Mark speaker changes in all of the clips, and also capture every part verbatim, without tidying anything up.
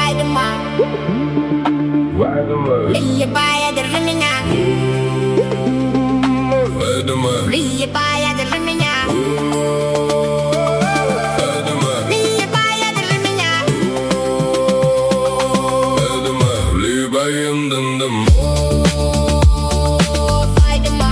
Speaker 1: Вайдема, прилипая, держи меня. Прилипая, держи меня. Прилипая, держи меня. Вайдема,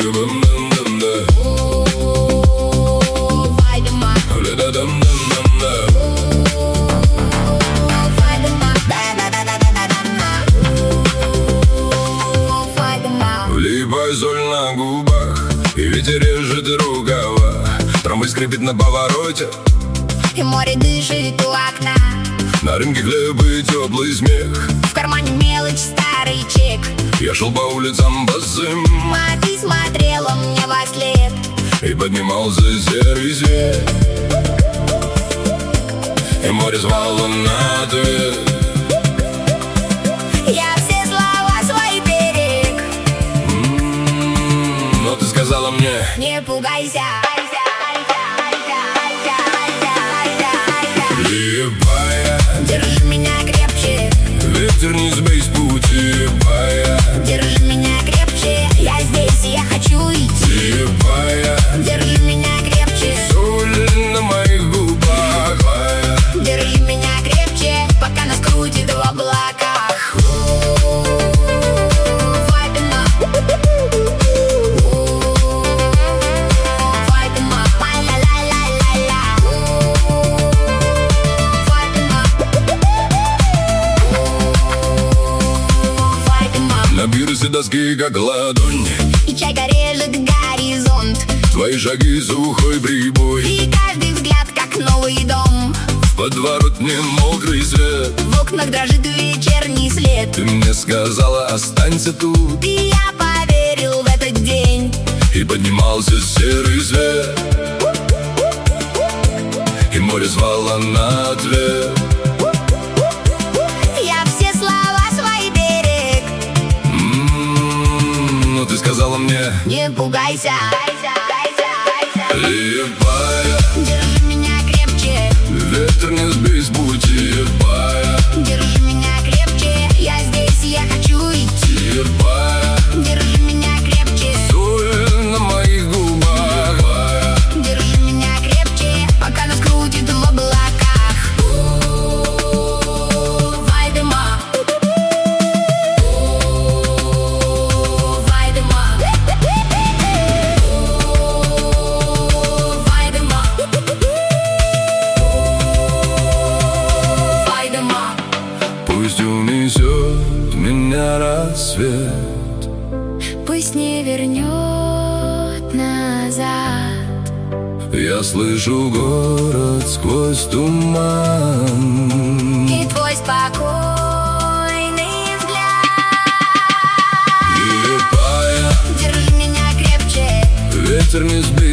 Speaker 2: Либо соль на губах, и ветер режет рукава. Трамвай скрипит на повороте,
Speaker 1: и море дышит у окна.
Speaker 2: на рынке хлеб и теплый смех.
Speaker 1: В кармане мелочь, старый чек.
Speaker 2: Я шел по улицам босым,
Speaker 1: А ты смотрела мне во след.
Speaker 2: и поднимался серый свет, и море звало на ответ.
Speaker 1: Я все слова свои берег.
Speaker 2: М-м-м, Но ты сказала мне:
Speaker 1: Не пугайся.
Speaker 2: Либая,
Speaker 1: Держи меня крепче.
Speaker 2: ветер не сбей с пути. Либая,
Speaker 1: Держи меня крепче. Я здесь, и я хочу идти.
Speaker 2: либая,
Speaker 1: Держи меня крепче.
Speaker 2: соль на моих губах. Либая,
Speaker 1: Держи меня крепче, пока нас крутит в облаках. Вайдема, Вайдема, ла-ла-ла-ла-ла. Вайдема, Вайдема.
Speaker 2: на пирсе доски как ладонь.
Speaker 1: И чайка режет горизонт.
Speaker 2: Твои шаги сухой прибой.
Speaker 1: И каждый взгляд как новый дом.
Speaker 2: В подворотне мокрый свет.
Speaker 1: В окнах дрожит вечерний след.
Speaker 2: Ты мне сказала: останься тут.
Speaker 1: И я поверил в этот день.
Speaker 2: И поднимался серый свет, и море звало на ответ.
Speaker 1: Я все слова свои берег.
Speaker 2: М-м-м, Но ты сказала мне:
Speaker 1: Не пугайся.
Speaker 2: Либая,
Speaker 1: Держи меня крепче.
Speaker 2: ветер не сбей с пути. Либая,
Speaker 1: Держи меня крепче. Я здесь, и я хочу идти.
Speaker 2: либая,
Speaker 1: Держи меня крепче.
Speaker 2: соль на моих губах. Либая,
Speaker 1: Держи меня крепче, пока нас крутит в облаках. Вайдема, Вайдема, Вайдема, Вайдема.
Speaker 2: пусть унесет меня рассвет.
Speaker 1: Пусть не вернет назад.
Speaker 2: Я слышу город сквозь туман.
Speaker 1: И твой спокойный взгляд.
Speaker 2: Либая,
Speaker 1: Держи меня крепче.
Speaker 2: ветер не сбей